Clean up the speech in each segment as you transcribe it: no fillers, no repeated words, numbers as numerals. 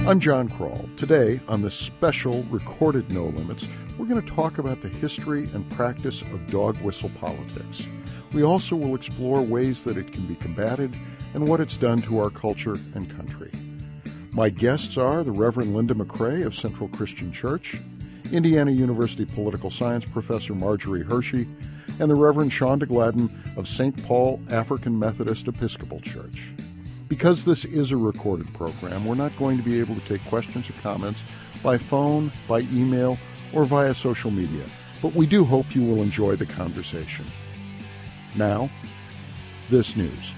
I'm John Kroll. Today, on this special recorded No Limits, we're going to talk about the history and practice of dog whistle politics. We also will explore ways that it can be combated and what it's done to our culture and country. My guests are the Reverend Linda McCrae of Central Christian Church, Indiana University political science professor Marjorie Hershey, and the Reverend Shonda Gladden of St. Paul African Methodist Episcopal Church. Because this is a recorded program, we're not going to be able to take questions or comments by phone, by email, or via social media, but we do hope you will enjoy the conversation. Now, this news.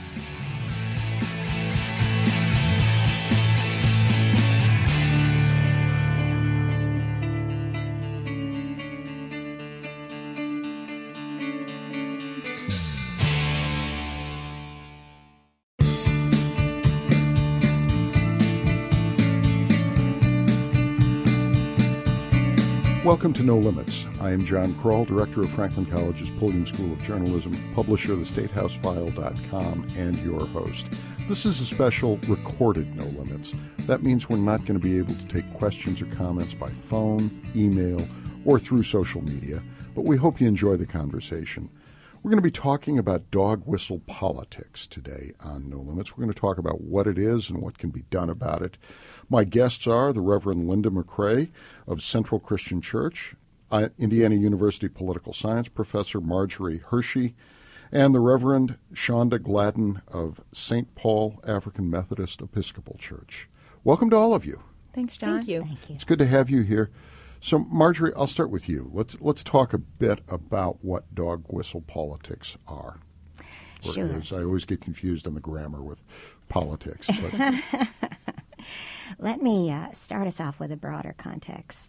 Welcome to No Limits. I am John Kroll, director of Franklin College's Pulliam School of Journalism, publisher of thestatehouseFile.com, and your host. This is a special recorded No Limits. That means we're not going to be able to take questions or comments by phone, email, or through social media, but we hope you enjoy the conversation. We're going to be talking about dog whistle politics today on No Limits. We're going to talk about what it is and what can be done about it. My guests are the Reverend Linda McCrae of Central Christian Church, Indiana University political science professor Marjorie Hershey, and the Reverend Shonda Gladden of St. Paul African Methodist Episcopal Church. Welcome to all of you. Thanks, John. Thank you. Thank you. It's good to have you here. So, Marjorie, I'll start with you. Let's talk a bit about what dog whistle politics are. Sure. I always get confused on the grammar with politics. But. Let me start us off with a broader context.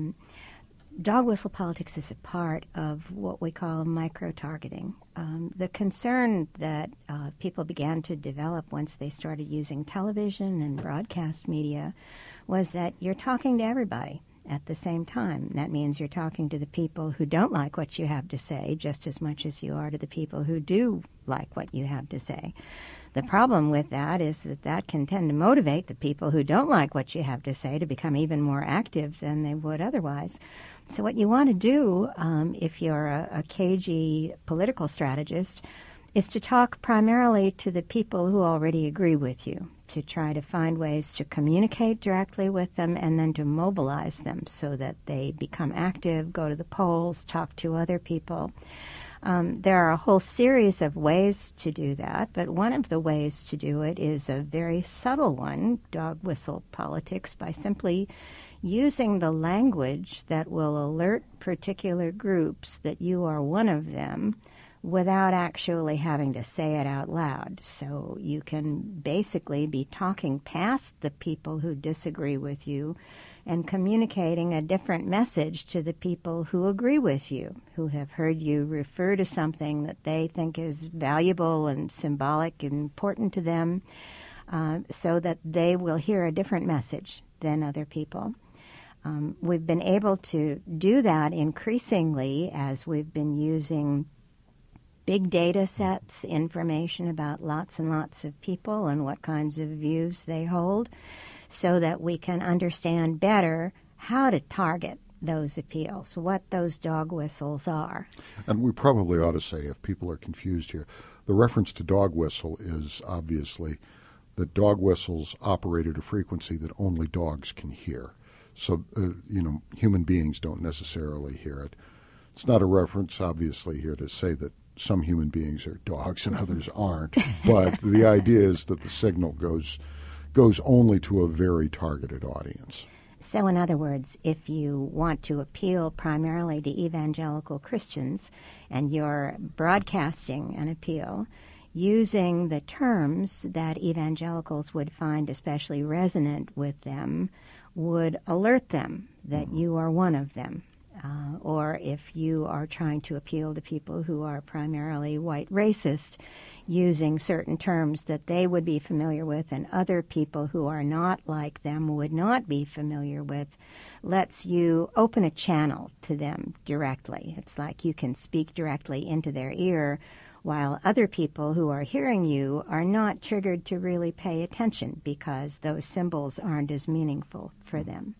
Dog whistle politics is a part of what we call micro-targeting. The concern that people began to develop once they started using television and broadcast media was that you're talking to everybody at the same time. That means you're talking to the people who don't like what you have to say just as much as you are to the people who do like what you have to say. The problem with that is that can tend to motivate the people who don't like what you have to say to become even more active than they would otherwise. So what you want to do, if you're a cagey political strategist, is to talk primarily to the people who already agree with you, to try to find ways to communicate directly with them and then to mobilize them so that they become active, go to the polls, talk to other people. There are a whole series of ways to do that, but one of the ways to do it is a very subtle one, dog whistle politics, by simply using the language that will alert particular groups that you are one of them without actually having to say it out loud. So you can basically be talking past the people who disagree with you and communicating a different message to the people who agree with you, who have heard you refer to something that they think is valuable and symbolic and important to them, so that they will hear a different message than other people. We've been able to do that increasingly as we've been using big data sets, information about lots and lots of people and what kinds of views they hold, so that we can understand better how to target those appeals, what those dog whistles are. And we probably ought to say, if people are confused here, the reference to dog whistle is obviously that dog whistles operate at a frequency that only dogs can hear. So, human beings don't necessarily hear it. It's not a reference, obviously, here to say that some human beings are dogs and others aren't, but the idea is that the signal goes only to a very targeted audience. So in other words, if you want to appeal primarily to evangelical Christians and you're broadcasting an appeal using the terms that evangelicals would find especially resonant with them, would alert them that you are one of them. Or if you are trying to appeal to people who are primarily white racist, using certain terms that they would be familiar with and other people who are not like them would not be familiar with, lets you open a channel to them directly. It's like you can speak directly into their ear while other people who are hearing you are not triggered to really pay attention because those symbols aren't as meaningful for them.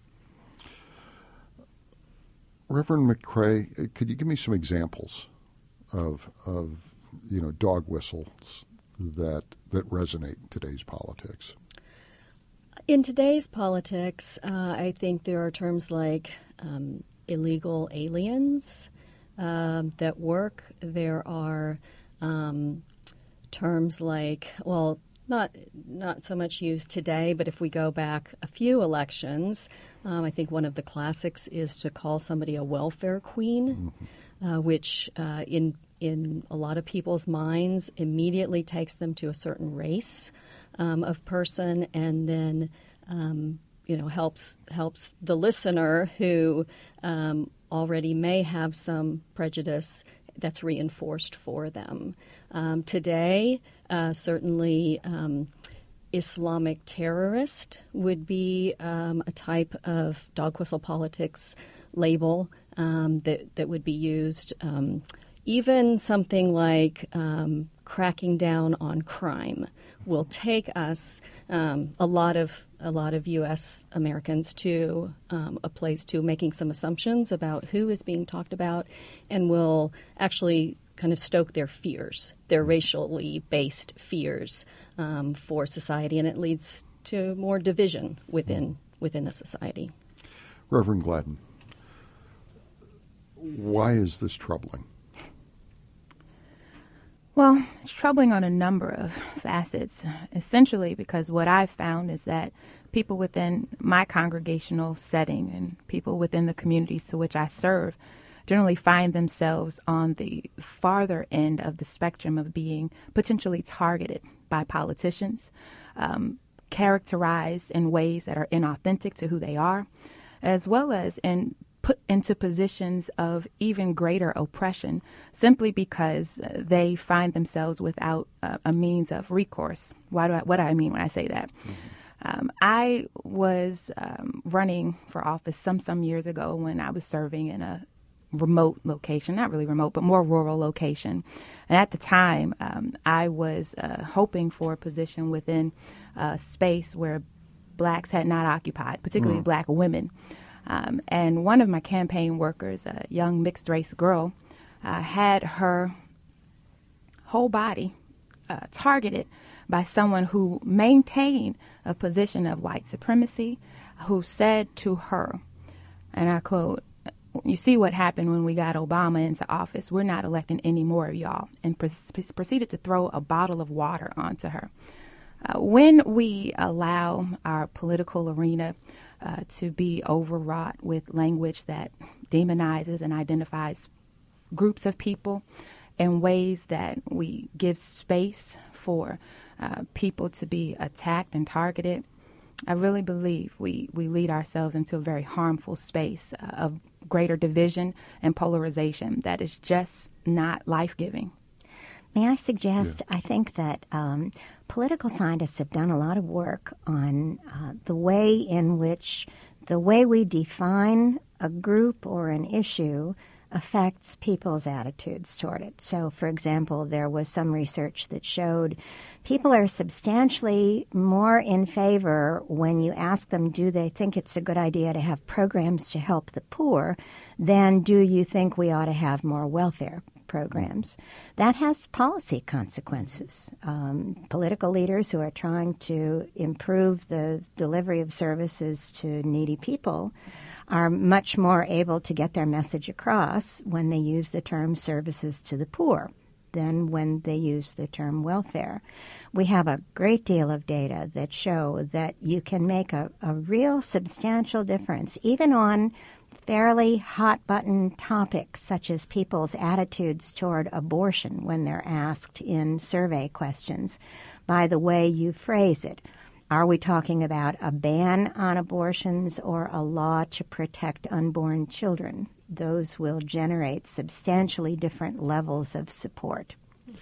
Reverend McCrae, could you give me some examples of dog whistles that resonate in today's politics? In today's politics, I think there are terms like illegal aliens that work. There are terms like, well, not so much used today, but if we go back a few elections, I think one of the classics is to call somebody a welfare queen, which in a lot of people's minds immediately takes them to a certain race of person, and then helps the listener who already may have some prejudice that's reinforced for them. Today, certainly Islamic terrorist would be a type of dog whistle politics label that would be used. Even something like cracking down on crime will take us a lot of U.S. Americans to a place to making some assumptions about who is being talked about, and will actually kind of stoke their fears, their racially based fears for society, and it leads to more division within the society. Reverend Gladden, why is this troubling? Well, it's troubling on a number of facets, essentially because what I've found is that people within my congregational setting and people within the communities to which I serve generally find themselves on the farther end of the spectrum of being potentially targeted by politicians, characterized in ways that are inauthentic to who they are, as well as put into positions of even greater oppression simply because they find themselves without a means of recourse. What do I mean when I say that? I was running for office some years ago when I was serving in a remote location, not really remote, but more rural location. And at the time, I was hoping for a position within a space where blacks had not occupied, particularly black women. And one of my campaign workers, a young mixed-race girl, had her whole body targeted by someone who maintained a position of white supremacy, who said to her, and I quote, "You see what happened when we got Obama into office. We're not electing any more of y'all," and proceeded to throw a bottle of water onto her. When we allow our political arena to be overwrought with language that demonizes and identifies groups of people in ways that we give space for people to be attacked and targeted, I really believe we lead ourselves into a very harmful space of greater division and polarization that is just not life-giving. May I suggest, I think that political scientists have done a lot of work on the way in which the way we define a group or an issue affects people's attitudes toward it. So, for example, there was some research that showed people are substantially more in favor when you ask them, do they think it's a good idea to have programs to help the poor, than do you think we ought to have more welfare programs. That has policy consequences. Political leaders who are trying to improve the delivery of services to needy people are much more able to get their message across when they use the term services to the poor than when they use the term welfare. We have a great deal of data that show that you can make a real substantial difference, even on fairly hot-button topics such as people's attitudes toward abortion when they're asked in survey questions, by the way you phrase it. Are we talking about a ban on abortions or a law to protect unborn children? Those will generate substantially different levels of support.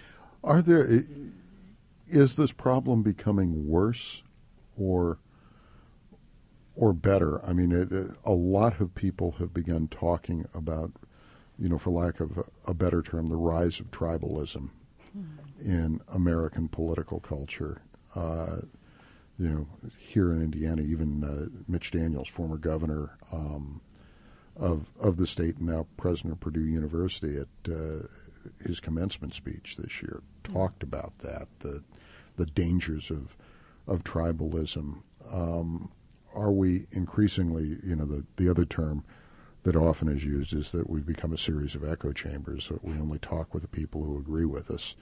Is this problem becoming worse or better? I mean, a lot of people have begun talking about, for lack of a better term, the rise of tribalism in American political culture. Here in Indiana, even Mitch Daniels, former governor of the state and now president of Purdue University, at his commencement speech this year talked about that, the dangers of tribalism. Are we increasingly, the other term that often is used is that we've become a series of echo chambers, that we only talk with the people who agree with us.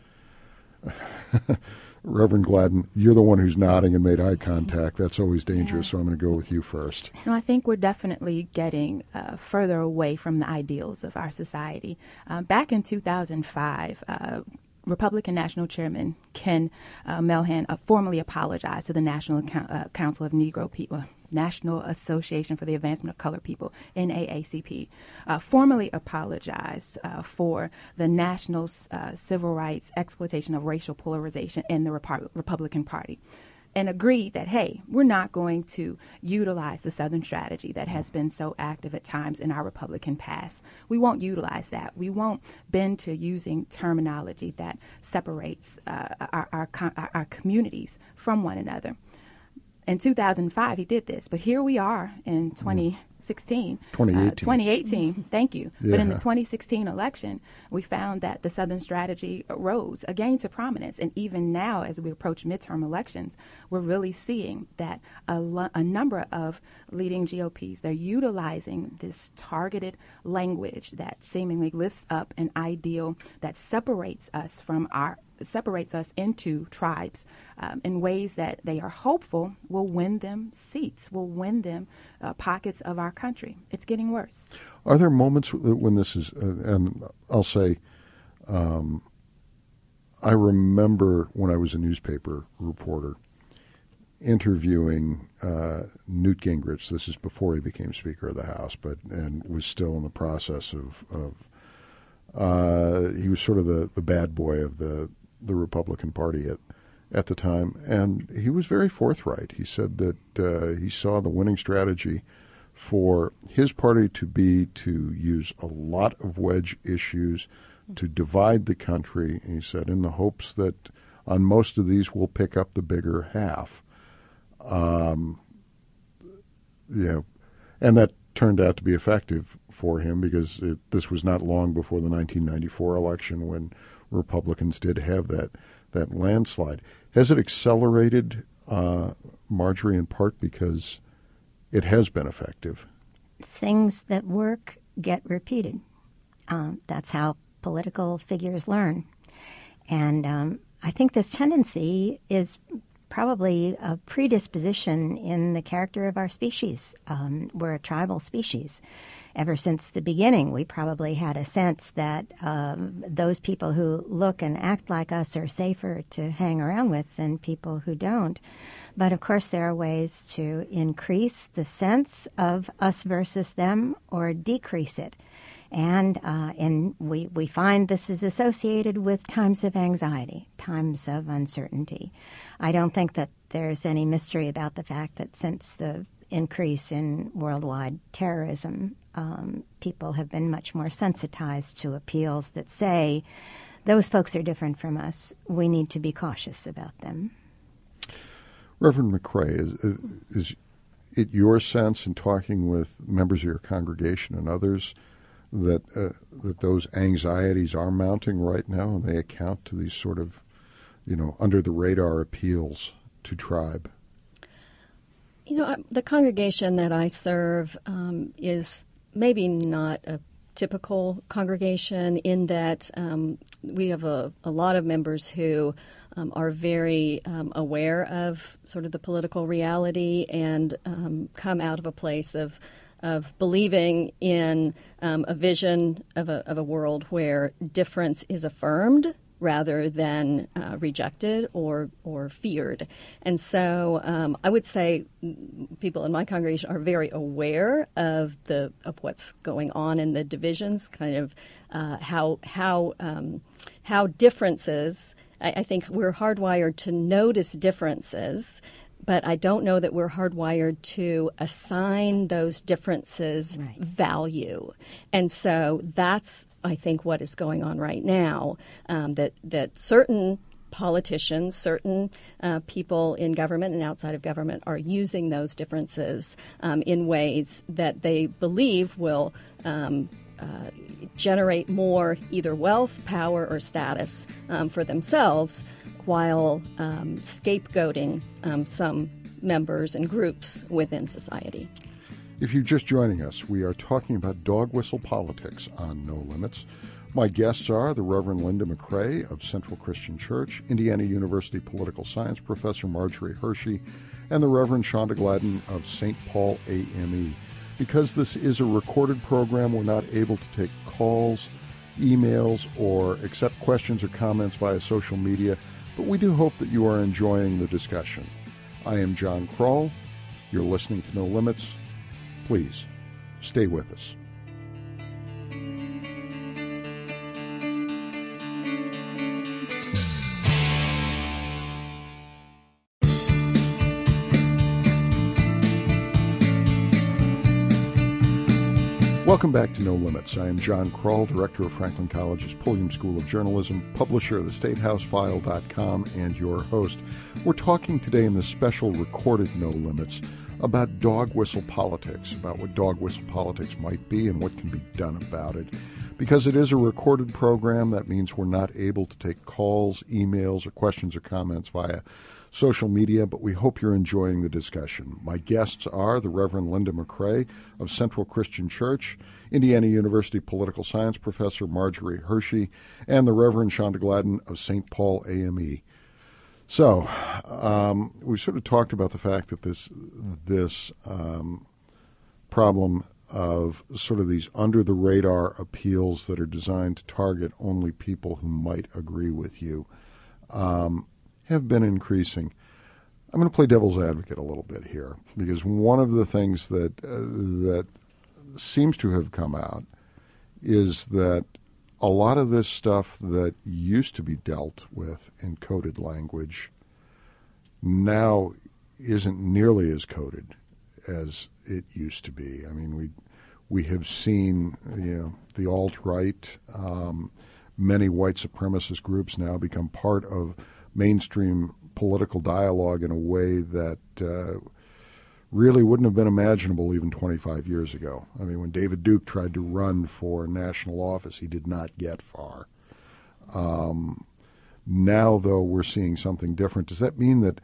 Reverend Gladden, you're the one who's nodding and made eye contact. That's always dangerous, so I'm going to go with you first. No, I think we're definitely getting further away from the ideals of our society. Back in 2005, Republican National Chairman Ken Melhan formally apologized to the National Council of Negro People, National Association for the Advancement of Colored People, NAACP, formally apologized for the national civil rights exploitation of racial polarization in the Republican Party, and agreed that, hey, we're not going to utilize the Southern strategy that has been so active at times in our Republican past. We won't utilize that. We won't bend to using terminology that separates our communities from one another. In 2005, he did this, but here we are in 2018. Thank you. Yeah. But in the 2016 election, we found that the Southern strategy rose again to prominence. And even now, as we approach midterm elections, we're really seeing that a number of leading GOPs, they're utilizing this targeted language that seemingly lifts up an ideal that separates us into tribes in ways that they are hopeful will win them seats, will win them pockets of our country. It's getting worse. Are there moments when this is, and I'll say, I remember when I was a newspaper reporter interviewing Newt Gingrich. This is before he became Speaker of the House, and was still in the process of he was sort of the bad boy of the Republican Party at the time, and he was very forthright. He said that he saw the winning strategy for his party to be to use a lot of wedge issues to divide the country, and he said, in the hopes that on most of these we'll pick up the bigger half. And that turned out to be effective for him, because this was not long before the 1994 election when Republicans did have that landslide. Has it accelerated, Marjorie, in part because it has been effective? Things that work get repeated. That's how political figures learn. And I think this tendency is probably a predisposition in the character of our species. We're a tribal species. Ever since the beginning, we probably had a sense that those people who look and act like us are safer to hang around with than people who don't. But of course, there are ways to increase the sense of us versus them or decrease it. And we find this is associated with times of anxiety, times of uncertainty. I don't think that there's any mystery about the fact that since the increase in worldwide terrorism, people have been much more sensitized to appeals that say, those folks are different from us. We need to be cautious about them. Reverend McCrae, is it your sense in talking with members of your congregation and others that those anxieties are mounting right now, and they account to these sort of, under-the-radar appeals to tribe? The congregation that I serve is maybe not a typical congregation in that we have a lot of members who are very aware of sort of the political reality and come out of a place of believing in a vision of a world where difference is affirmed rather than rejected or feared. And so I would say people in my congregation are very aware of what's going on in the divisions, kind of how differences. I think we're hardwired to notice differences but I don't know that we're hardwired to assign those differences value. And so that's, I think, what is going on right now, that certain politicians, certain people in government and outside of government are using those differences in ways that they believe will generate more either wealth, power, or status for themselves, while scapegoating some members and groups within society. If you're just joining us, we are talking about dog whistle politics on No Limits. My guests are the Reverend Linda McCrae of Central Christian Church, Indiana University political science professor Marjorie Hershey, and the Reverend Shonda Gladden of St. Paul AME. Because this is a recorded program, we're not able to take calls, emails, or accept questions or comments via social media, but we do hope that you are enjoying the discussion. I am John Kroll. You're listening to No Limits. Please, stay with us. Welcome back to No Limits. I am John Kroll, director of Franklin College's Pulliam School of Journalism, publisher of thestatehouseFile.com, and your host. We're talking today in this special recorded No Limits about dog whistle politics, about what dog whistle politics might be and what can be done about it. Because it is a recorded program, that means we're not able to take calls, emails, or questions or comments via social media, but we hope you're enjoying the discussion. My guests are the Reverend Linda McCrae of Central Christian Church, Indiana University political science professor Marjorie Hershey, and the Reverend Shonda Gladden of St. Paul AME. So, we sort of talked about the fact that this problem of sort of these under-the-radar appeals that are designed to target only people who might agree with you have been increasing. I'm going to play devil's advocate a little bit here, because one of the things that seems to have come out is that a lot of this stuff that used to be dealt with in coded language now isn't nearly as coded as it used to be. I mean, we have seen the alt-right, many white supremacist groups now become part of mainstream political dialogue in a way that really wouldn't have been imaginable even 25 years ago. I mean, when David Duke tried to run for national office, he did not get far. Now, though, we're seeing something different. Does that mean that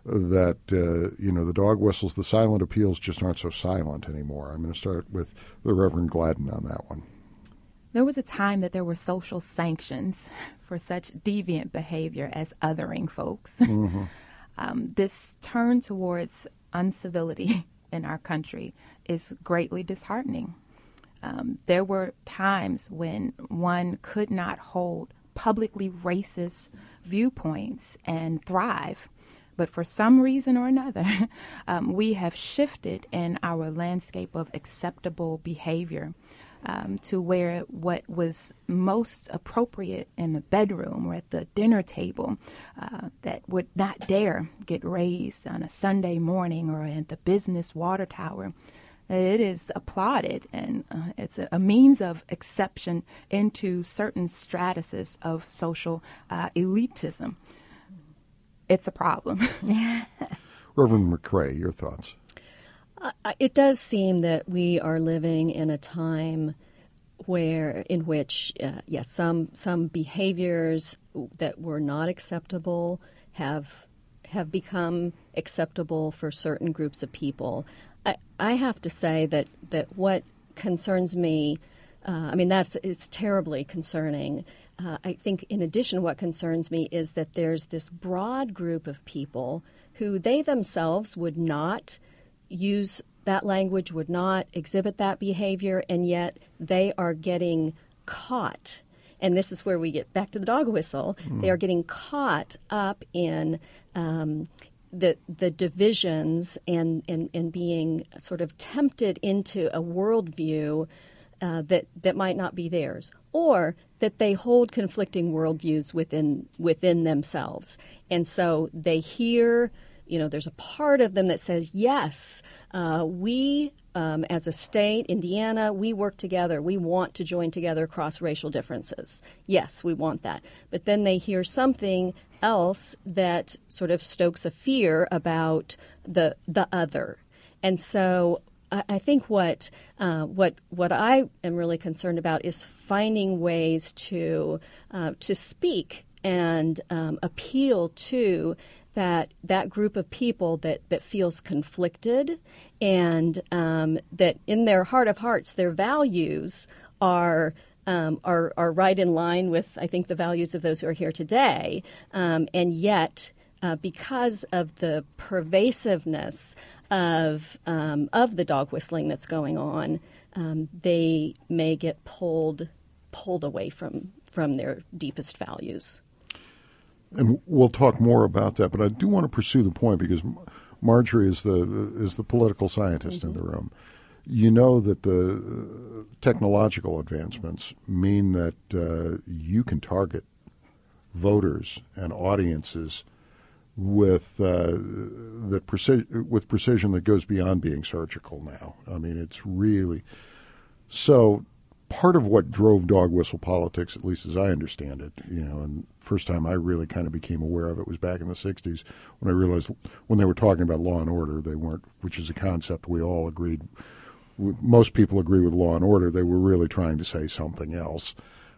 the dog whistles, the silent appeals just aren't so silent anymore? I'm going to start with the Reverend Gladden on that one. There was a time that there were social sanctions for such deviant behavior as othering folks. Mm-hmm. This turn towards uncivility in our country is greatly disheartening. There were times when one could not hold publicly racist viewpoints and thrive. But for some reason or another, we have shifted in our landscape of acceptable behavior to where what was most appropriate in the bedroom or at the dinner table that would not dare get raised on a Sunday morning or at the business water tower, it is applauded, and it's a means of exception into certain stratuses of social elitism. It's a problem. Reverend McCrae, your thoughts? It does seem that we are living in a time in which some behaviors that were not acceptable have become acceptable for certain groups of people. I have to say that what concerns me, it's terribly concerning. I think in addition, what concerns me is that there's this broad group of people who they themselves would not use that language, would not exhibit that behavior, and yet they are getting caught. And this is where we get back to the dog whistle. They are getting caught up in the divisions and being sort of tempted into a worldview that might not be theirs, or that they hold conflicting worldviews within themselves. And so they hear there's a part of them that says, yes, we as a state, Indiana, we work together. We want to join together across racial differences. Yes, we want that. But then they hear something else that sort of stokes a fear about the other. And so I think what I am really concerned about is finding ways to speak and appeal to that group of people that feels conflicted, and that in their heart of hearts, their values are right in line with, I think, the values of those who are here today, and yet because of the pervasiveness of the dog whistling that's going on, they may get pulled away from their deepest values. And we'll talk more about that, but I do want to pursue the point because Marjorie is the political scientist in the room. You know that the technological advancements mean that you can target voters and audiences with precision that goes beyond being surgical now. I mean, it's really so. Part of what drove dog whistle politics, at least as I understand it, and first time I really kind of became aware of it was back in the 60s when I realized when they were talking about law and order, they weren't, which is a concept we all agreed, most people agree with law and order, they were really trying to say something else.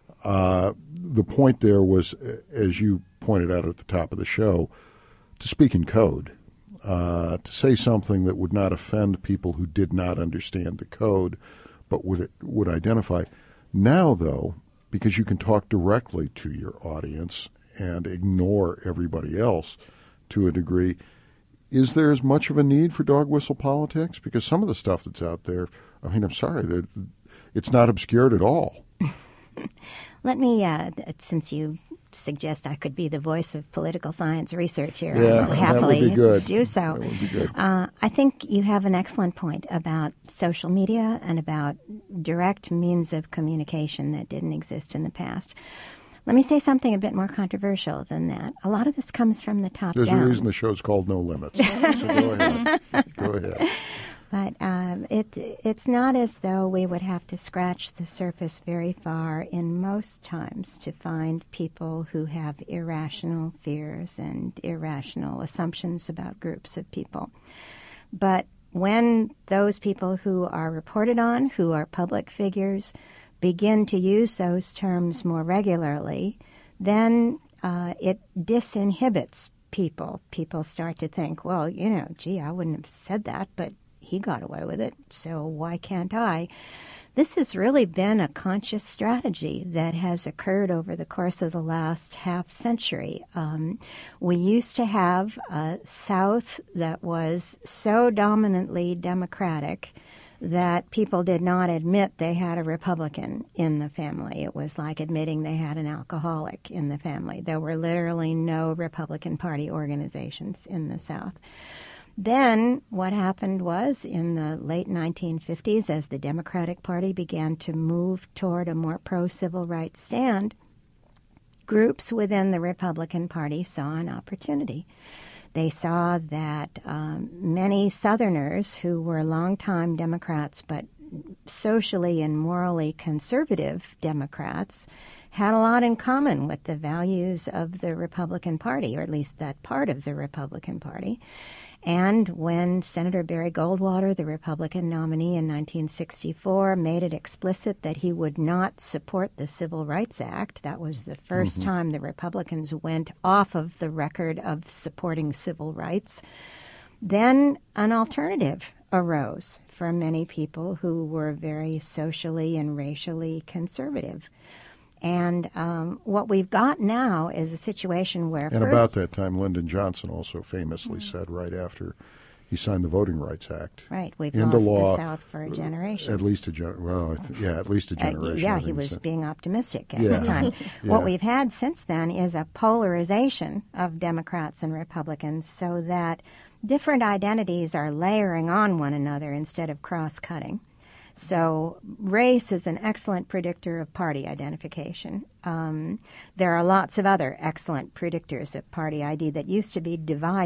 The point there was, as you pointed out at the top of the show, to speak in code, to say something that would not offend people who did not understand the code, but would identify. Now, though, because you can talk directly to your audience and ignore everybody else to a degree, is there as much of a need for dog whistle politics? Because some of the stuff that's out there, I mean, I'm sorry, it's not obscured at all. Let me, since you suggest I could be the voice of political science research here, yeah, I will happily that would be good. do so. That would be good. I think you have an excellent point about social media and about direct means of communication that didn't exist in the past. Let me say something a bit more controversial than that. A lot of this comes from the top down. There's a reason the show's called No Limits. So go ahead. Go ahead. But it's not as though we would have to scratch the surface very far in most times to find people who have irrational fears and irrational assumptions about groups of people. But when those people who are reported on, who are public figures, begin to use those terms more regularly, then it disinhibits people. People start to think, well, gee, I wouldn't have said that, but he got away with it, so why can't I? This has really been a conscious strategy that has occurred over the course of the last half century. We used to have a South that was so dominantly Democratic that people did not admit they had a Republican in the family. It was like admitting they had an alcoholic in the family. There were literally no Republican Party organizations in the South. Then what happened was in the late 1950s, as the Democratic Party began to move toward a more pro-civil rights stand, groups within the Republican Party saw an opportunity. They saw that many Southerners who were longtime Democrats but socially and morally conservative Democrats had a lot in common with the values of the Republican Party, or at least that part of the Republican Party. And when Senator Barry Goldwater, the Republican nominee in 1964, made it explicit that he would not support the Civil Rights Act, that was the first time the Republicans went off of the record of supporting civil rights, then an alternative arose for many people who were very socially and racially conservative. And what we've got now is a situation where... And about that time, Lyndon Johnson also famously said right after he signed the Voting Rights Act. Right, we've lost the South for a generation. At least a generation. At least a generation. He was being optimistic at the time. What we've had since then is a polarization of Democrats and Republicans so that different identities are layering on one another instead of cross-cutting. So race is an excellent predictor of party identification. There are lots of other excellent predictors of party ID that used to be divided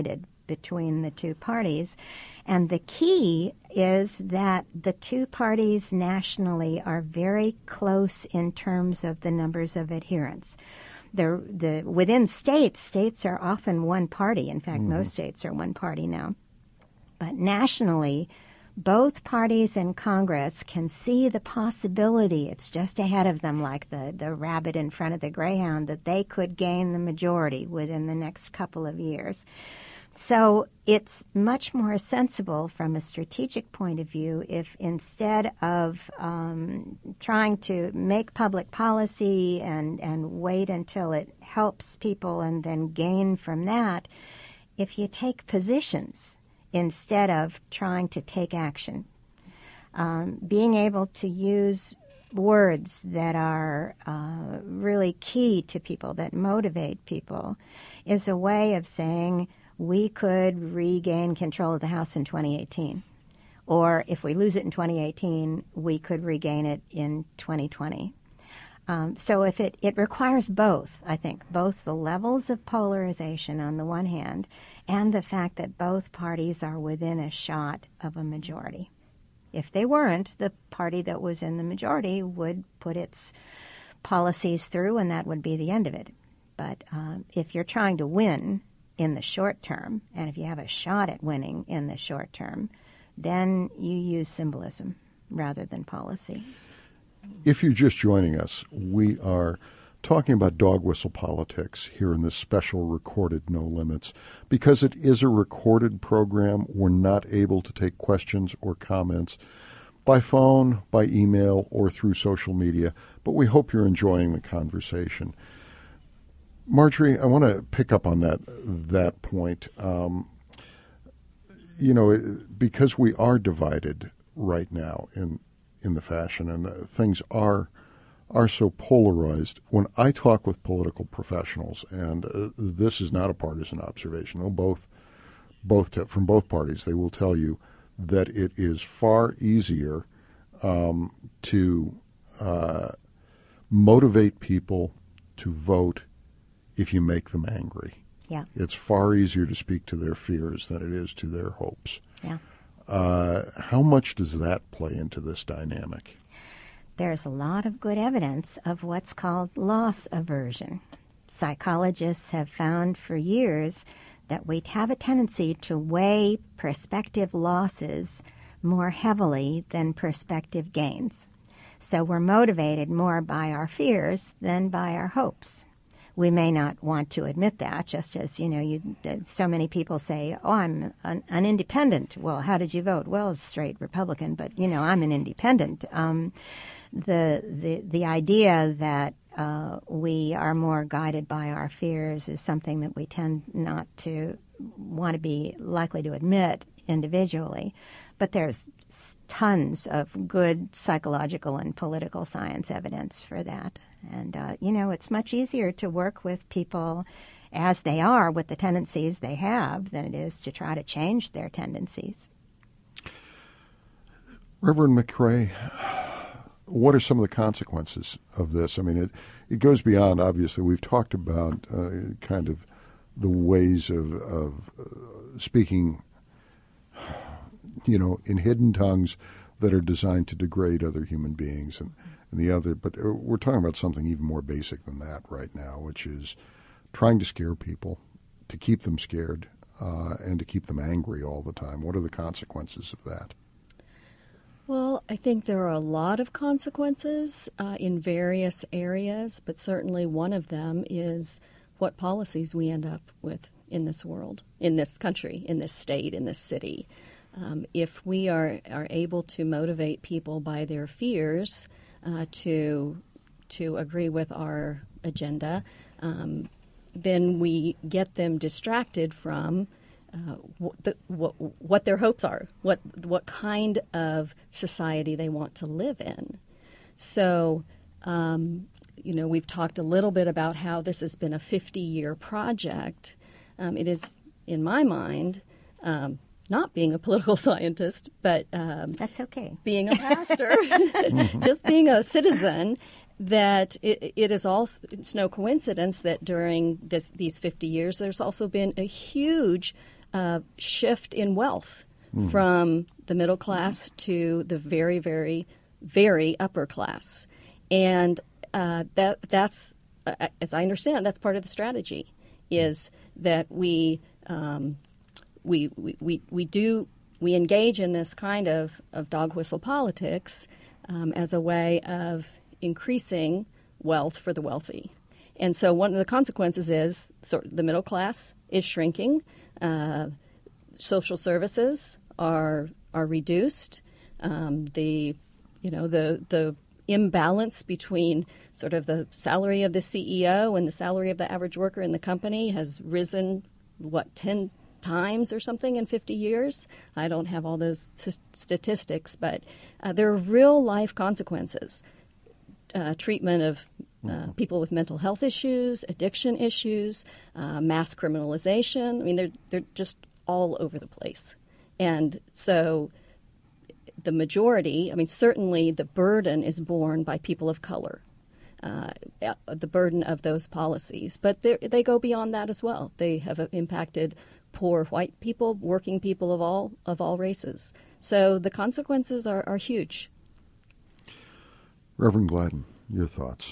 between the two parties. And the key is that the two parties nationally are very close in terms of the numbers of adherents. Within states are often one party. In fact, most states are one party now. But nationally, both parties in Congress can see the possibility, it's just ahead of them like the rabbit in front of the greyhound, that they could gain the majority within the next couple of years. So it's much more sensible from a strategic point of view if instead of trying to make public policy and wait until it helps people and then gain from that, if you take positions instead of trying to take action. Being able to use words that are really key to people, that motivate people, is a way of saying we could regain control of the House in 2018. Or if we lose it in 2018, we could regain it in 2020. So if it requires both, I think, both the levels of polarization on the one hand and the fact that both parties are within a shot of a majority. If they weren't, the party that was in the majority would put its policies through and that would be the end of it. But if you're trying to win in the short term, and if you have a shot at winning in the short term, then you use symbolism rather than policy. If you're just joining us, we are talking about dog whistle politics here in this special recorded No Limits. Because it is a recorded program, we're not able to take questions or comments by phone, by email, or through social media, but we hope you're enjoying the conversation. Marjorie, I want to pick up on that point. Because we are divided right now in the fashion, and things are so polarized. When I talk with political professionals, and this is not a partisan observation, from both parties, they will tell you that it is far easier to motivate people to vote if you make them angry. Yeah. It's far easier to speak to their fears than it is to their hopes. Yeah. How much does that play into this dynamic? There's a lot of good evidence of what's called loss aversion. Psychologists have found for years that we have a tendency to weigh prospective losses more heavily than prospective gains. So we're motivated more by our fears than by our hopes. We may not want to admit that, just as, so many people say, oh, I'm an independent. Well, how did you vote? Well, it's straight Republican, but, I'm an independent. The idea that we are more guided by our fears is something that we tend not to want to be likely to admit individually. But there's tons of good psychological and political science evidence for that. And, it's much easier to work with people as they are with the tendencies they have than it is to try to change their tendencies. Reverend McRae, what are some of the consequences of this? I mean, it goes beyond, obviously, we've talked about kind of the ways of speaking, in hidden tongues that are designed to degrade other human beings and the other. But we're talking about something even more basic than that right now, which is trying to scare people, to keep them scared, and to keep them angry all the time. What are the consequences of that? Well, I think there are a lot of consequences in various areas, but certainly one of them is what policies we end up with in this world, in this country, in this state, in this city. If we are able to motivate people by their fears to agree with our agenda, then we get them distracted from what their hopes are, what kind of society they want to live in. So, we've talked a little bit about how this has been a 50-year project. It is, in my mind, not being a political scientist, but that's okay. Being a pastor, just being a citizen, that it's no coincidence that during these 50 years, there's also been a huge shift in wealth from the middle class to the very, very, very upper class. And that's, as I understand, that's part of the strategy, is that we engage in this kind of dog whistle politics as a way of increasing wealth for the wealthy. And so one of the consequences is the middle class is shrinking. Social services are reduced. The imbalance between sort of the salary of the CEO and the salary of the average worker in the company has risen, 10 times or something in 50 years? I don't have all those statistics, but there are real life consequences. Treatment of people with mental health issues, addiction issues, mass criminalization. I mean, they're just all over the place. And so the majority, certainly the burden is borne by people of color, the burden of those policies. But they go beyond that as well. They have impacted poor white people, working people of all races. So the consequences are huge. Reverend Gladden, your thoughts?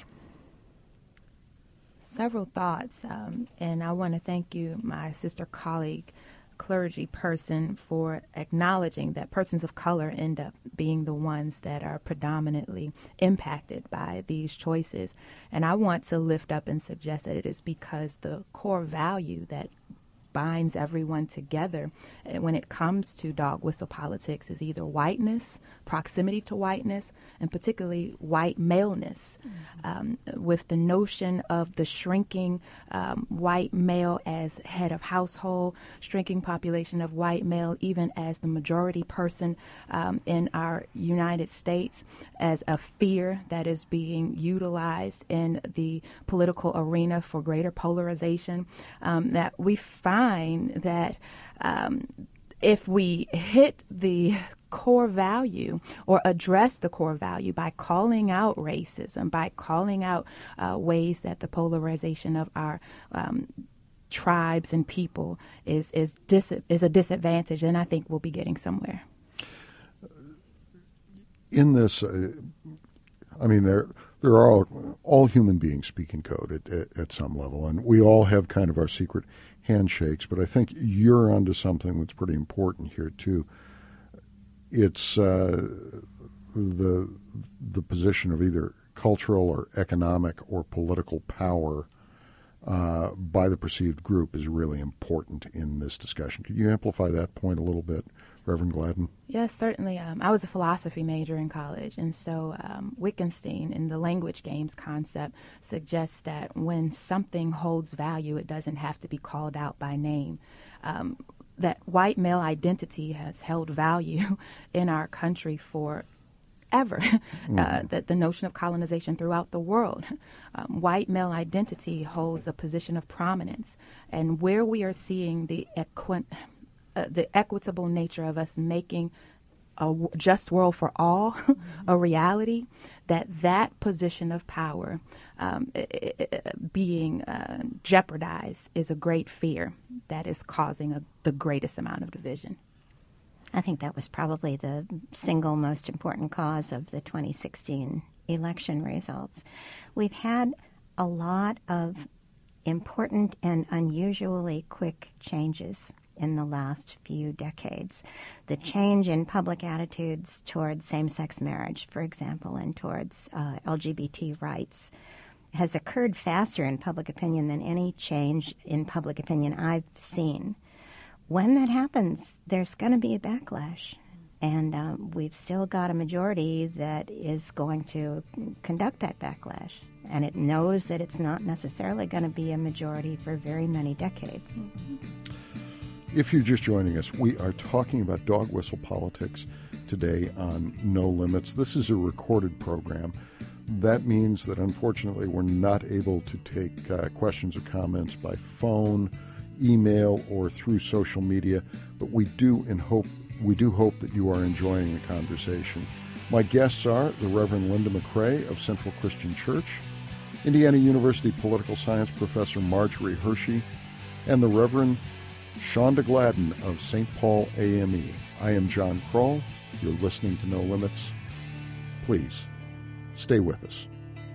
Several thoughts, and I want to thank you, my sister colleague, clergy person, for acknowledging that persons of color end up being the ones that are predominantly impacted by these choices. And I want to lift up and suggest that it is because the core value that binds everyone together when it comes to dog whistle politics is either whiteness, proximity to whiteness, and particularly white maleness, with the notion of the shrinking white male as head of household, shrinking population of white male even as the majority person in our United States, as a fear that is being utilized in the political arena for greater polarization, that we find that if we hit the core value or address the core value by calling out racism, by calling out ways that the polarization of our tribes and people is a disadvantage, then I think we'll be getting somewhere. In this, there are all human beings speak in code at some level, and we all have kind of our secret handshakes, but I think you're onto something that's pretty important here too. It's the position of either cultural or economic or political power by the perceived group is really important in this discussion. Could you amplify that point a little bit, Reverend Gladden? Yes, certainly. I was a philosophy major in college, and so Wittgenstein in the language games concept suggests that when something holds value, it doesn't have to be called out by name. That white male identity has held value in our country for ever, that the notion of colonization throughout the world. White male identity holds a position of prominence, and where we are seeing the equitable nature of us making a just world for all a reality, that position of power being jeopardized is a great fear that is causing the greatest amount of division. I think that was probably the single most important cause of the 2016 election results. We've had a lot of important and unusually quick changes in the last few decades. The change in public attitudes towards same-sex marriage, for example, and towards LGBT rights has occurred faster in public opinion than any change in public opinion I've seen. When that happens, there's going to be a backlash. And we've still got a majority that is going to conduct that backlash. And it knows that it's not necessarily going to be a majority for very many decades. Mm-hmm. If you're just joining us, we are talking about dog whistle politics today on No Limits. This is a recorded program. That means that, unfortunately, we're not able to take questions or comments by phone, email, or through social media, but we do hope that you are enjoying the conversation. My guests are the Reverend Linda McCrae of Central Christian Church, Indiana University political science professor Marjorie Hershey, and the Reverend Shonda Gladden of St. Paul AME. I am John Kroll. You're listening to No Limits. Please, stay with us.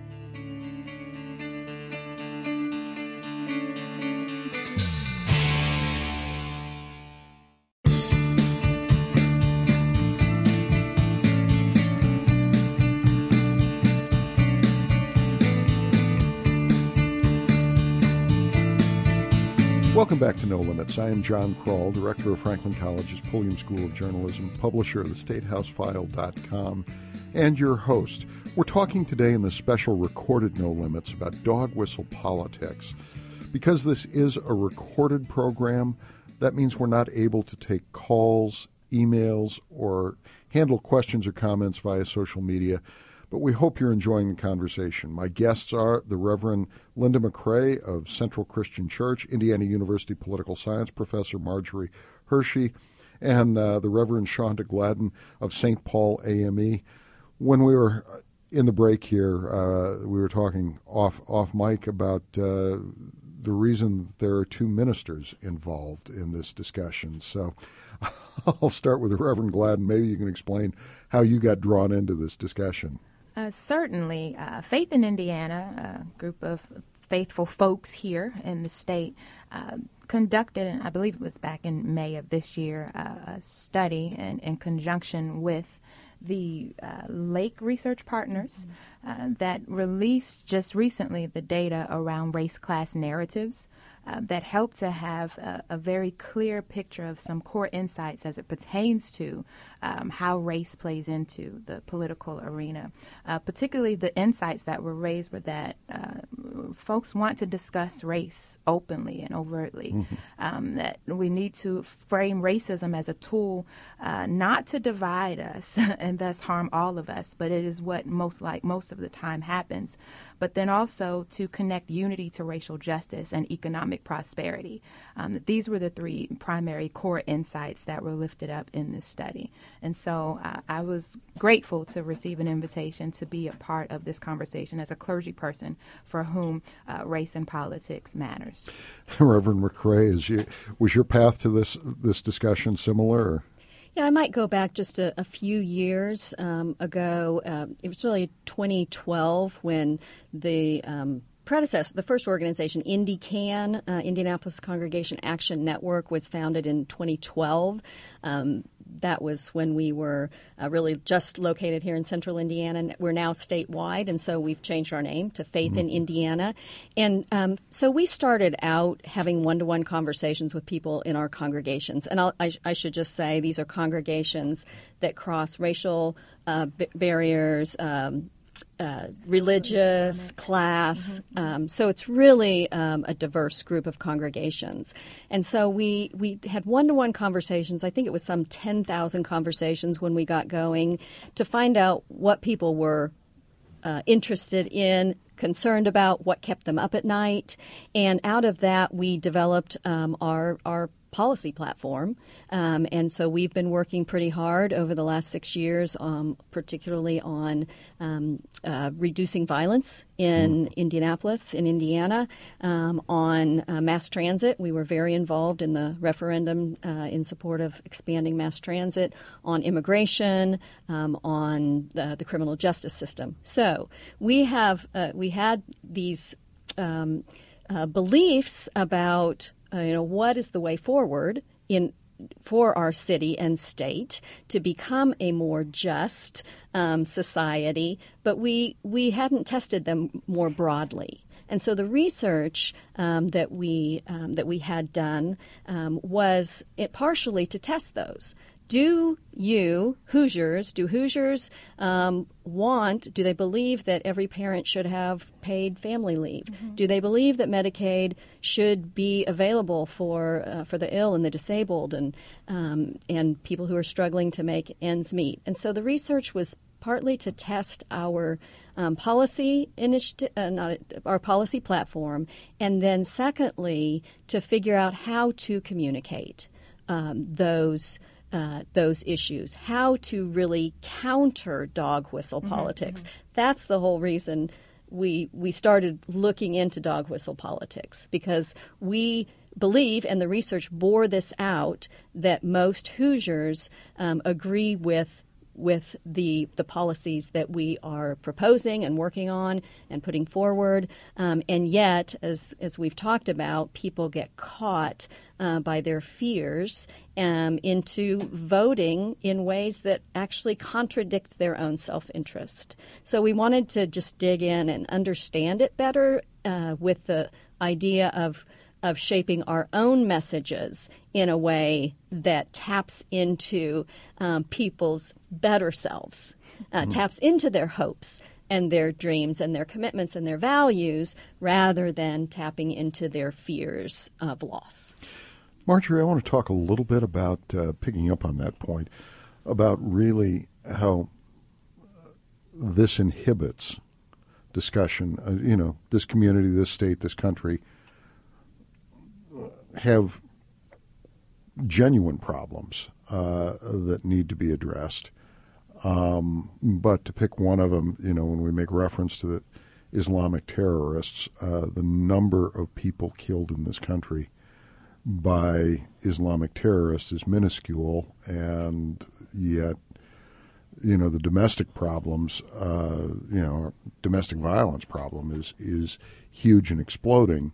Welcome back to No Limits. I am John Kroll, director of Franklin College's Pulliam School of Journalism, publisher of thestatehousefile.com, and your host. We're talking today in the special recorded No Limits about dog whistle politics. Because this is a recorded program, that means we're not able to take calls, emails, or handle questions or comments via social media. But we hope you're enjoying the conversation. My guests are the Reverend Linda McCrae of Central Christian Church, Indiana University political science professor Marjorie Hershey, and the Reverend Shonda Gladden of St. Paul AME. When we were in the break here, we were talking off mic about the reason that there are two ministers involved in this discussion. So I'll start with the Reverend Gladden. Maybe you can explain how you got drawn into this discussion. Certainly. Faith in Indiana, a group of faithful folks here in the state, conducted, and I believe it was back in May of this year, a study in conjunction with the Lake Research Partners that released just recently the data around race-class narratives that help to have a very clear picture of some core insights as it pertains to how race plays into the political arena. Particularly the insights that were raised were that folks want to discuss race openly and overtly, that we need to frame racism as a tool not to divide us and thus harm all of us, but it is what most of the time happens, but then also to connect unity to racial justice and economic prosperity. These were the three primary core insights that were lifted up in this study. And so I was grateful to receive an invitation to be a part of this conversation as a clergy person for whom race and politics matters. Reverend McCrae, was your path to this discussion similar? Or? Yeah, I might go back just a few years ago. It was really 2012 when the predecessor, the first organization, IndyCAN, Indianapolis Congregation Action Network, was founded in 2012. That was when we were really just located here in central Indiana. We're now statewide, and so we've changed our name to Faith in Indiana. And so we started out having one-to-one conversations with people in our congregations. And I should just say these are congregations that cross racial barriers, religious, class. So it's really a diverse group of congregations. And so we had one-to-one conversations. I think it was some 10,000 conversations when we got going to find out what people were interested in, concerned about, what kept them up at night. And out of that, we developed our policy platform. And so we've been working pretty hard over the last 6 years, particularly on reducing violence in Indianapolis, in Indiana, on mass transit. We were very involved in the referendum in support of expanding mass transit, on immigration, on the criminal justice system. So we had these beliefs about what is the way forward for our city and state to become a more just society, but we hadn't tested them more broadly. And so the research that we had done was partially to test those. Do Hoosiers do they believe that every parent should have paid family leave? Mm-hmm. Do they believe that Medicaid should be available for the ill and the disabled and people who are struggling to make ends meet? And so the research was partly to test our policy initiative, our policy platform, and then secondly to figure out how to communicate those issues, how to really counter dog whistle politics. Mm-hmm. That's the whole reason we started looking into dog whistle politics, because we believe, and the research bore this out, that most Hoosiers agree with the policies that we are proposing and working on and putting forward. And yet, as we've talked about, people get caught by their fears into voting in ways that actually contradict their own self-interest. So we wanted to just dig in and understand it better with the idea of shaping our own messages in a way that taps into people's better selves, taps into their hopes and their dreams and their commitments and their values, rather than tapping into their fears of loss. Marjorie, I want to talk a little bit about, picking up on that point, about really how this inhibits discussion. This community, this state, this country have genuine problems that need to be addressed. But to pick one of them, when we make reference to the Islamic terrorists, the number of people killed in this country by Islamic terrorists is minuscule, and yet, the domestic problems, domestic violence problem is huge and exploding.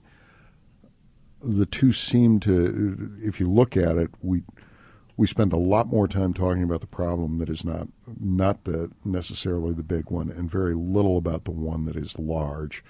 The two seem to, if you look at it, we spend a lot more time talking about the problem that is not necessarily the big one, and very little about the one that is large.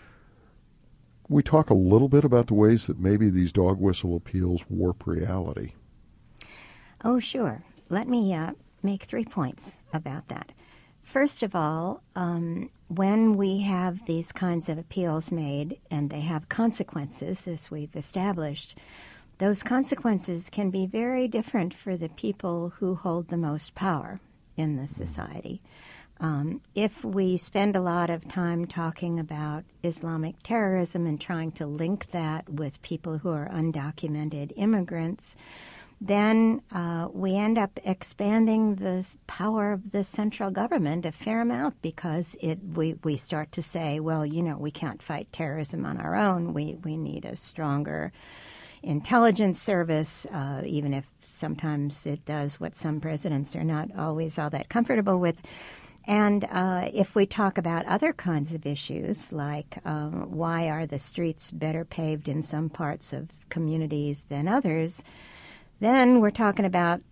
We talk a little bit about the ways that maybe these dog whistle appeals warp reality. Oh, sure. Let me make 3 points about that. First of all, when we have these kinds of appeals made and they have consequences, as we've established, those consequences can be very different for the people who hold the most power in the society. If we spend a lot of time talking about Islamic terrorism and trying to link that with people who are undocumented immigrants, then we end up expanding the power of the central government a fair amount, because we start to say, well, we can't fight terrorism on our own. We need a stronger intelligence service, even if sometimes it does what some presidents are not always all that comfortable with. And if we talk about other kinds of issues, like why are the streets better paved in some parts of communities than others, then we're talking about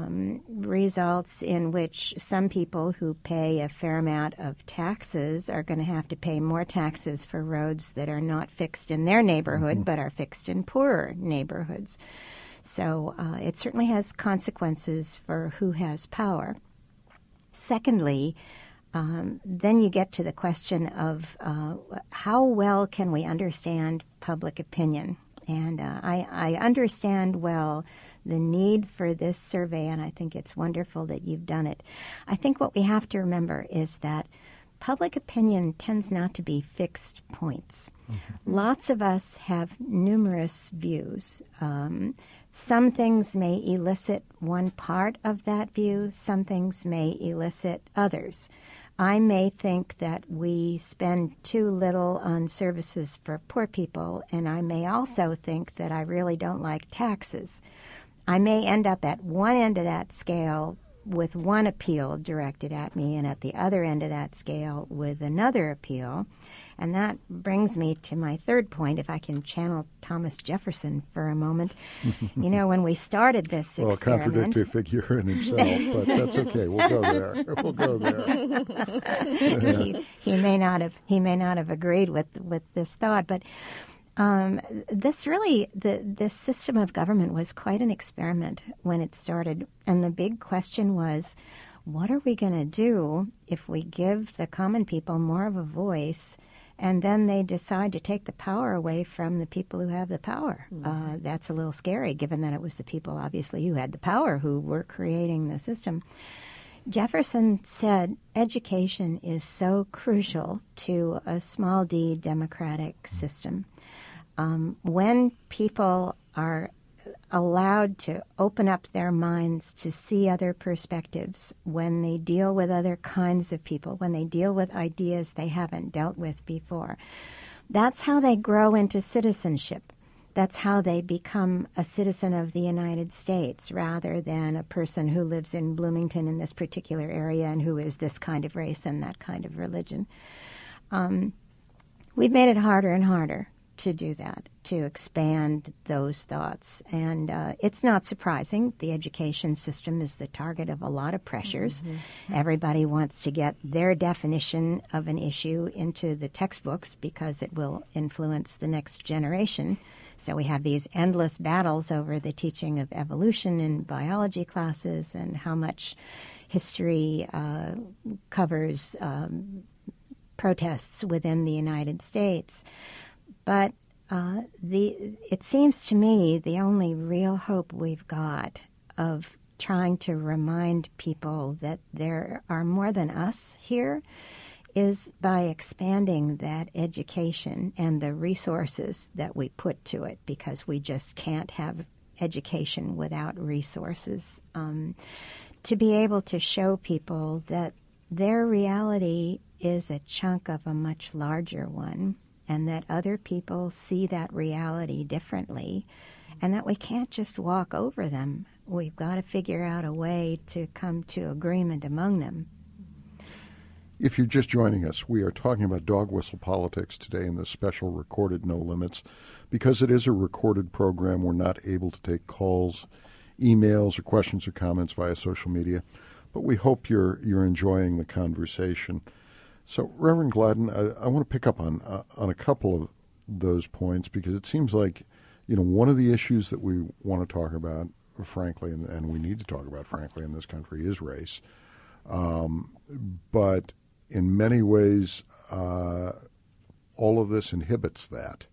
results in which some people who pay a fair amount of taxes are going to have to pay more taxes for roads that are not fixed in their neighborhood but are fixed in poorer neighborhoods. So it certainly has consequences for who has power. Secondly, then you get to the question of how well can we understand public opinion? And I understand well the need for this survey, and I think it's wonderful that you've done it. I think what we have to remember is that public opinion tends not to be fixed points. Mm-hmm. Lots of us have numerous views. Some things may elicit one part of that view. Some things may elicit others. I may think that we spend too little on services for poor people, and I may also think that I really don't like taxes. I may end up at one end of that scale with one appeal directed at me, and at the other end of that scale with another appeal. And that brings me to my third point, if I can channel Thomas Jefferson for a moment. When we started this experiment... Well, a contradictory figure in himself, but that's okay. We'll go there. We'll go there. He may not have agreed with this thought, but this system of government was quite an experiment when it started. And the big question was, what are we going to do if we give the common people more of a voice and then they decide to take the power away from the people who have the power? Mm-hmm. That's a little scary, given that it was the people, obviously, who had the power who were creating the system. Jefferson said education is so crucial to a small d democratic system. When people are allowed to open up their minds to see other perspectives, when they deal with other kinds of people, when they deal with ideas they haven't dealt with before, that's how they grow into citizenship. That's how they become a citizen of the United States rather than a person who lives in Bloomington in this particular area and who is this kind of race and that kind of religion. We've made it harder and harder to do that, to expand those thoughts. And it's not surprising. The education system is the target of a lot of pressures. Mm-hmm. Everybody wants to get their definition of an issue into the textbooks because it will influence the next generation. So we have these endless battles over the teaching of evolution in biology classes and how much history covers protests within the United States. But it seems to me the only real hope we've got of trying to remind people that there are more than us here is by expanding that education and the resources that we put to it, because we just can't have education without resources. To be able to show people that their reality is a chunk of a much larger one, and that other people see that reality differently, and that we can't just walk over them. We've got to figure out a way to come to agreement among them. If you're just joining us, we are talking about dog whistle politics today in this special recorded No Limits. Because it is a recorded program, we're not able to take calls, emails, or questions or comments via social media, but we hope you're enjoying the conversation. So, Reverend Gladden, I want to pick up on a couple of those points, because it seems like, one of the issues that we want to talk about, frankly, and we need to talk about, frankly, in this country is race. But in many ways, all of this inhibits that.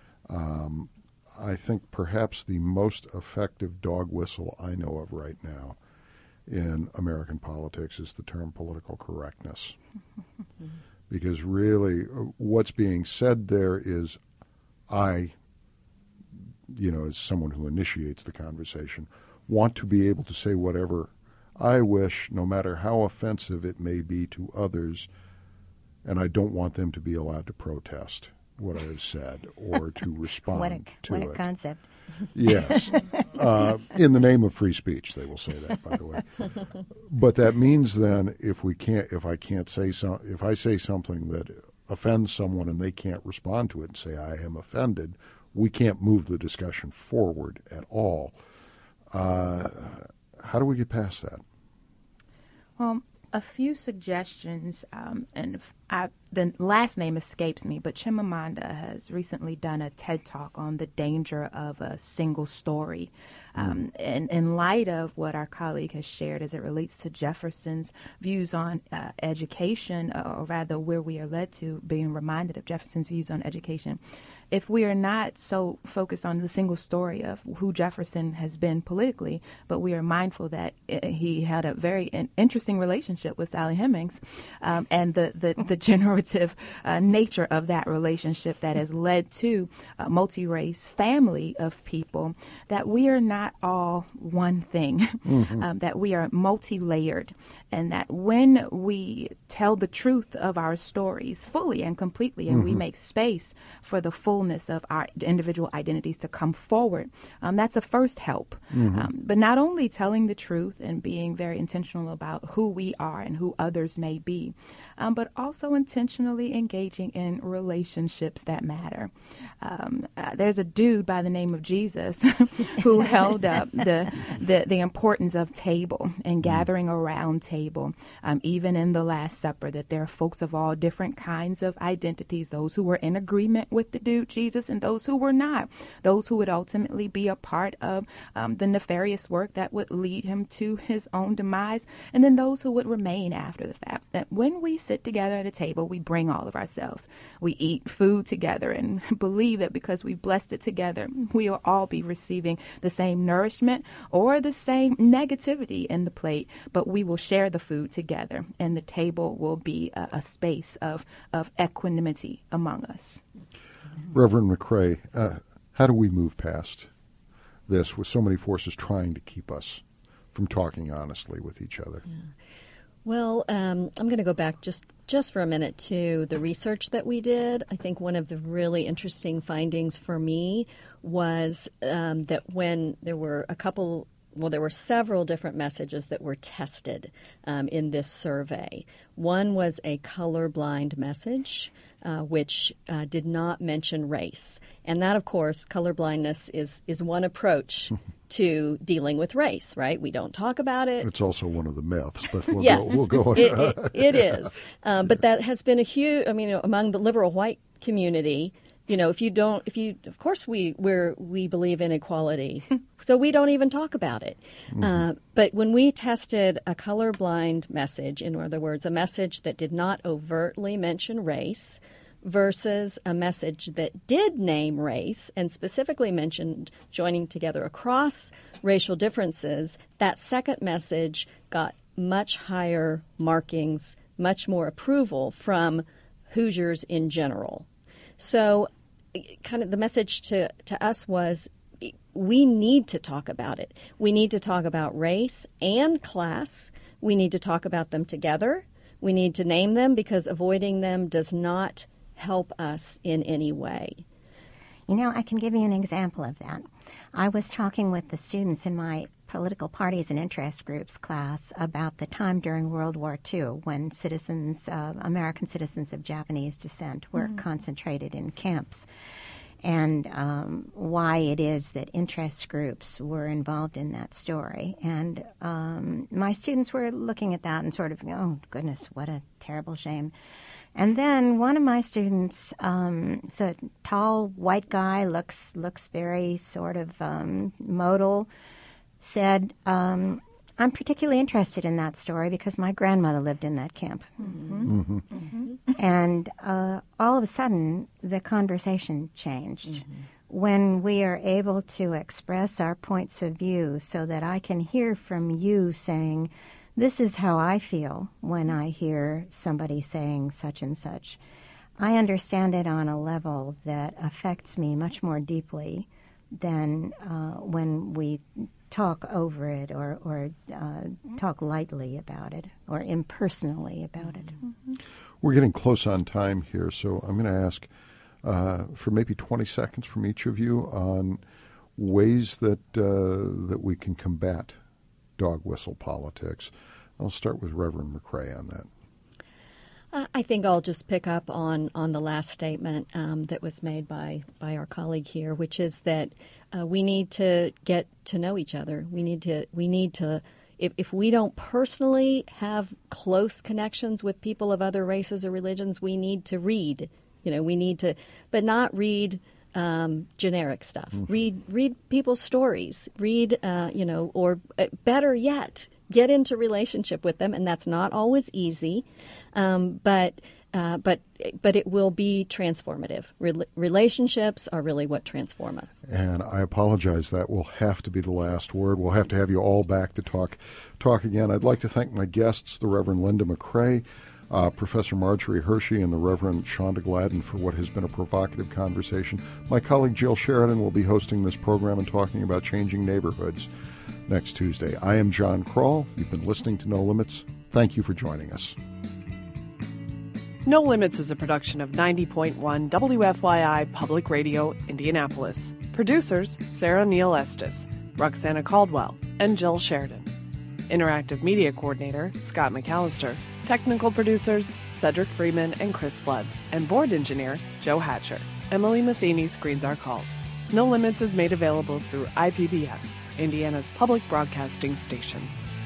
I think perhaps the most effective dog whistle I know of right now in American politics is the term political correctness. Because really what's being said there is I, as someone who initiates the conversation, want to be able to say whatever I wish, no matter how offensive it may be to others, and I don't want them to be allowed to protest what I have said or to respond to it. What a concept. Yes. In the name of free speech, they will say that, by the way. But that means then if I say something that offends someone and they can't respond to it and say I am offended, we can't move the discussion forward at all. How do we get past that? Well, a few suggestions, and the last name escapes me, but Chimamanda has recently done a TED Talk on the danger of a single story. And in light of what our colleague has shared as it relates to Jefferson's views on education, or rather where we are led to being reminded of Jefferson's views on education, if we are not so focused on the single story of who Jefferson has been politically, but we are mindful that he had a very interesting relationship with Sally Hemings, and the generative nature of that relationship that has led to a multi-race family of people, that we are not all one thing, that we are multi-layered, and that when we tell the truth of our stories fully and completely, and we make space for the fullness of our individual identities to come forward, that's a first help. But not only telling the truth and being very intentional about who we are and who others may be, but also intentionally engaging in relationships that matter. There's a dude by the name of Jesus who held up the importance of table and gathering around table, even in the Last Supper, that there are folks of all different kinds of identities, those who were in agreement with the dude Jesus and those who were not, those who would ultimately be a part of the nefarious work that would lead him to his own demise, and then those who would remain after the fact. That when we sit together at a table, we bring all of ourselves. We eat food together and believe that because we blessed it together, we will all be receiving the same nourishment or the same negativity in the plate, but we will share the food together, and the table will be a space of equanimity among us. Reverend McCrae, how do we move past this with so many forces trying to keep us from talking honestly with each other? Yeah. Well, I'm going to go back just for a minute to the research that we did. I think one of the really interesting findings for me was that when there were there were several different messages that were tested in this survey. One was a colorblind message, which did not mention race. And that, of course, colorblindness is one approach to dealing with race, right? We don't talk about it. It's also one of the myths, but we'll go on. It is. But that has been a huge, among the liberal white community, of course we believe in equality, so we don't even talk about it. But when we tested a colorblind message, in other words, a message that did not overtly mention race, versus a message that did name race and specifically mentioned joining together across racial differences, that second message got much higher markings, much more approval from Hoosiers in general. So kind of the message to us was we need to talk about it. We need to talk about race and class. We need to talk about them together. We need to name them because avoiding them does not help us in any way. I can give you an example of that. I was talking with the students in my political parties and interest groups class about the time during World War II when American citizens of Japanese descent were concentrated in camps, and why it is that interest groups were involved in that story. And my students were looking at that and sort of, oh, goodness, what a terrible shame. And then one of my students, it's a tall white guy, looks very sort of modal, said, I'm particularly interested in that story because my grandmother lived in that camp. And all of a sudden, the conversation changed. When we are able to express our points of view so that I can hear from you saying, this is how I feel when I hear somebody saying such and such. I understand it on a level that affects me much more deeply than when we talk over it or talk lightly about it or impersonally about it. We're getting close on time here, so I'm going to ask for maybe 20 seconds from each of you on ways that we can combat dog whistle politics. I'll start with Reverend McCrae on that. I think I'll just pick up on the last statement that was made by our colleague here, which is that we need to get to know each other. We need to if we don't personally have close connections with people of other races or religions, we need to read. We need to, but not read generic stuff. Read people's stories. Read, or better yet, get into relationship with them, and that's not always easy, but it will be transformative. Relationships are really what transform us. And I apologize, that will have to be the last word. We'll have to have you all back to talk again. I'd like to thank my guests, the Reverend Linda McCrae, Professor Marjorie Hershey, and the Reverend Shonda Gladden for what has been a provocative conversation. My colleague Jill Sheridan will be hosting this program and talking about changing neighborhoods next Tuesday. I am John Kroll. You've been listening to No Limits. Thank you for joining us. No Limits is a production of 90.1 WFYI Public Radio, Indianapolis. Producers, Sarah Neal Estes, Roxana Caldwell, and Jill Sheridan. Interactive Media Coordinator, Scott McAllister. Technical producers, Cedric Freeman and Chris Flood. And Board Engineer, Joe Hatcher. Emily Matheny screens our calls. No Limits is made available through IPBS, Indiana's public broadcasting stations.